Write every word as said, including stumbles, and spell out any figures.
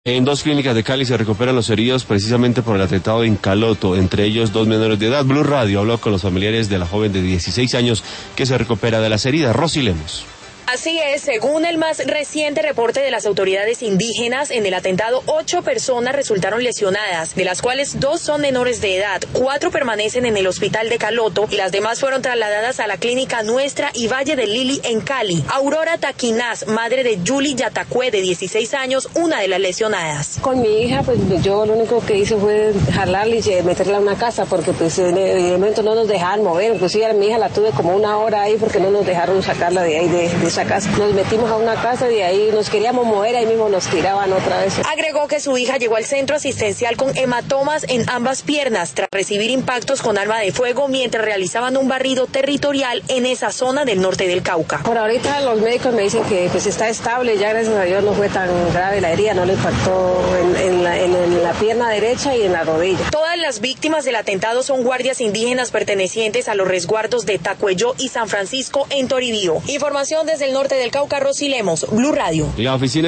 En dos clínicas de Cali se recuperan los heridos precisamente por el atentado en Caloto, entre ellos dos menores de edad. Blue Radio habló con los familiares de la joven de dieciséis años que se recupera de las heridas. Rosy Lemos. Así es, según el más reciente reporte de las autoridades indígenas, en el atentado ocho personas resultaron lesionadas, de las cuales dos son menores de edad, cuatro permanecen en el hospital de Caloto y las demás fueron trasladadas a la clínica Nuestra y Valle del Lili en Cali. Aurora Taquinaz, madre de Yuli Yatacue, de dieciséis años, una de las lesionadas. Con mi hija, pues yo lo único que hice fue jalarla y meterla en una casa, porque pues en el momento no nos dejaban mover, inclusive a mi hija la tuve como una hora ahí porque no nos dejaron sacarla de ahí, de, de casa. Nos metimos a una casa y de ahí nos queríamos mover, ahí mismo nos tiraban otra vez. Agregó que su hija llegó al centro asistencial con hematomas en ambas piernas tras recibir impactos con arma de fuego mientras realizaban un barrido territorial en esa zona del norte del Cauca. Por ahorita los médicos me dicen que pues está estable, ya gracias a Dios no fue tan grave la herida, no le impactó en, en, la, en, en la pierna derecha y en la rodilla. Todas las víctimas del atentado son guardias indígenas pertenecientes a los resguardos de Tacuello y San Francisco en Toribío. Información desde el norte del Cauca, Rosy Lemos, Blue Radio. La oficina